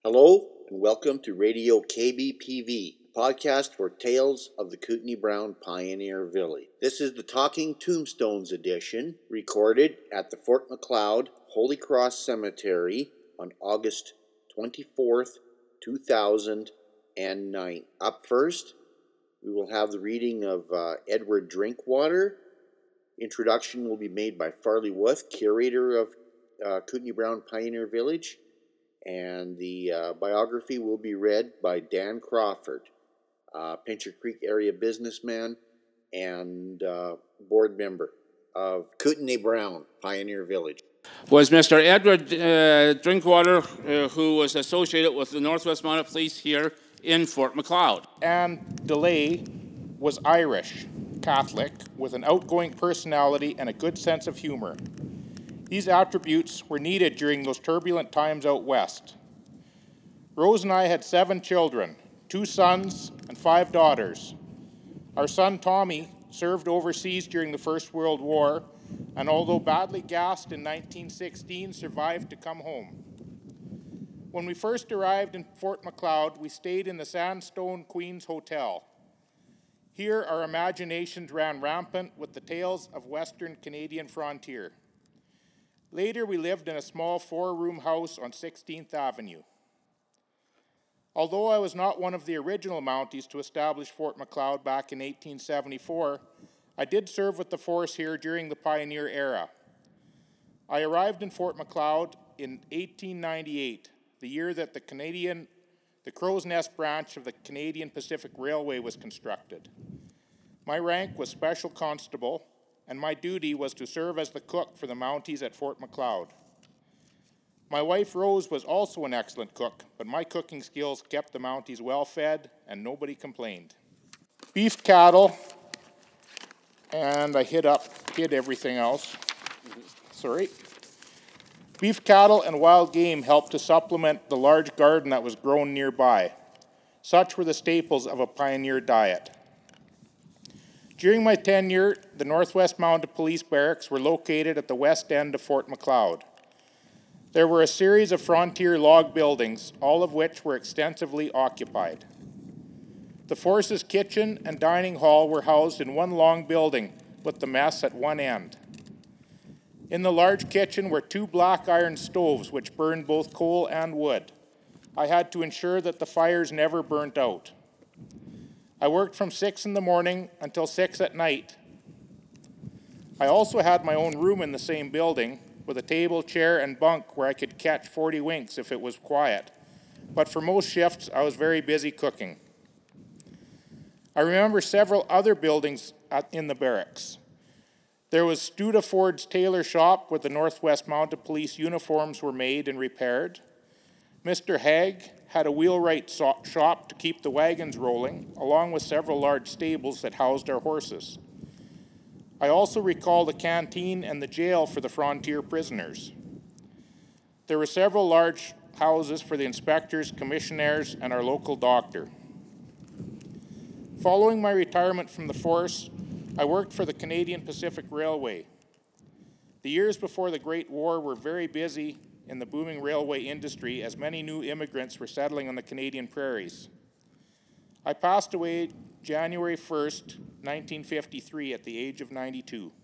Hello and welcome to Radio KBPV, a podcast for tales of the Kootenai Brown Pioneer Village. This is the Talking Tombstones edition, recorded at the Fort Macleod Holy Cross Cemetery on August 24th, 2009. Up first, we will have the reading of Edward Drinkwater. Introduction will be made by Farley Wolf, curator of Kootenai Brown Pioneer Village. And the biography will be read by Dan Crawford, Pincher Creek area businessman and board member of Kootenai Brown Pioneer Village. Was Mr. Edward Drinkwater, who was associated with the Northwest Mounted Police here in Fort Macleod. Anne DeLay was Irish, Catholic, with an outgoing personality and a good sense of humor. These attributes were needed during those turbulent times out west. Rose and I had 7 children, 2 sons and 5 daughters. Our son Tommy served overseas during the First World War, and although badly gassed in 1916, survived to come home. When we first arrived in Fort Macleod, we stayed in the Sandstone Queens Hotel. Here our imaginations ran rampant with the tales of Western Canadian frontier. Later, we lived in a small 4-room house on 16th Avenue. Although I was not one of the original Mounties to establish Fort Macleod back in 1874, I did serve with the force here during the pioneer era. I arrived in Fort Macleod in 1898, the year that the Crow's Nest branch of the Canadian Pacific Railway was constructed. My rank was Special Constable, and my duty was to serve as the cook for the Mounties at Fort Macleod. My wife Rose was also an excellent cook, but my cooking skills kept the Mounties well fed and nobody complained. Beef cattle, and I hid everything else. Sorry. Beef cattle and wild game helped to supplement the large garden that was grown nearby. Such were the staples of a pioneer diet. During my tenure, the Northwest Mounted Police Barracks were located at the west end of Fort Macleod. There were a series of frontier log buildings, all of which were extensively occupied. The force's kitchen and dining hall were housed in one long building with the mess at one end. In the large kitchen were 2 black iron stoves which burned both coal and wood. I had to ensure that the fires never burnt out. I worked from 6 in the morning until 6 at night. I also had my own room in the same building with a table, chair, and bunk where I could catch 40 winks if it was quiet. But for most shifts, I was very busy cooking. I remember several other buildings in the barracks. There was Studa Ford's tailor shop where the Northwest Mounted Police uniforms were made and repaired. Mr. Haig had a wheelwright shop to keep the wagons rolling, along with several large stables that housed our horses. I also recall the canteen and the jail for the frontier prisoners. There were several large houses for the inspectors, commissionaires, and our local doctor. Following my retirement from the force, I worked for the Canadian Pacific Railway. The years before the Great War were very busy in the booming railway industry as many new immigrants were settling on the Canadian prairies. I passed away January 1st, 1953 at the age of 92.